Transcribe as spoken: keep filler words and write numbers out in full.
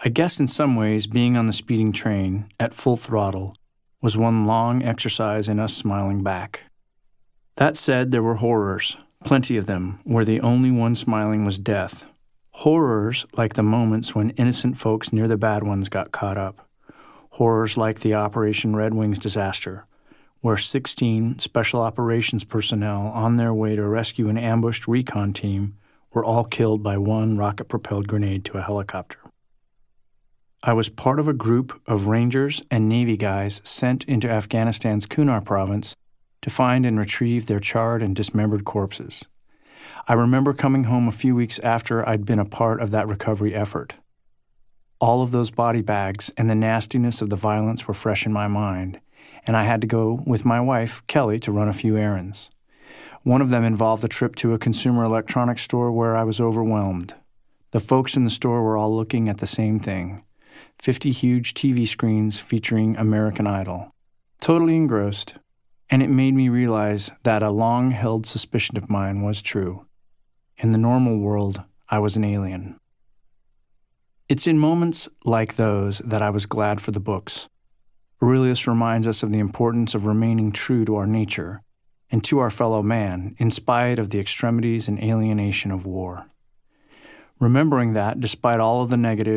I guess in some ways being on the speeding train at full throttle was one long exercise in us smiling back. That said, there were horrors, plenty of them, where the only one smiling was death. Horrors like the moments when innocent folks near the bad ones got caught up. Horrors like the Operation Red Wings disaster, where sixteen special operations personnel on their way to rescue an ambushed recon team were all killed by one rocket-propelled grenade to a helicopter. I was part of a group of Rangers and Navy guys sent into Afghanistan's Kunar province to find and retrieve their charred and dismembered corpses. I remember coming home a few weeks after I'd been a part of that recovery effort. All of those body bags and the nastiness of the violence were fresh in my mind, and I had to go with my wife, Kelly, to run a few errands. One of them involved a trip to a consumer electronics store where I was overwhelmed. The folks in the store were all looking at the same thing, fifty huge T V screens featuring American Idol. Totally engrossed, and it made me realize that a long-held suspicion of mine was true. In the normal world, I was an alien. It's in moments like those that I was glad for the books. Aurelius reminds us of the importance of remaining true to our nature and to our fellow man in spite of the extremities and alienation of war. Remembering that, despite all of the negative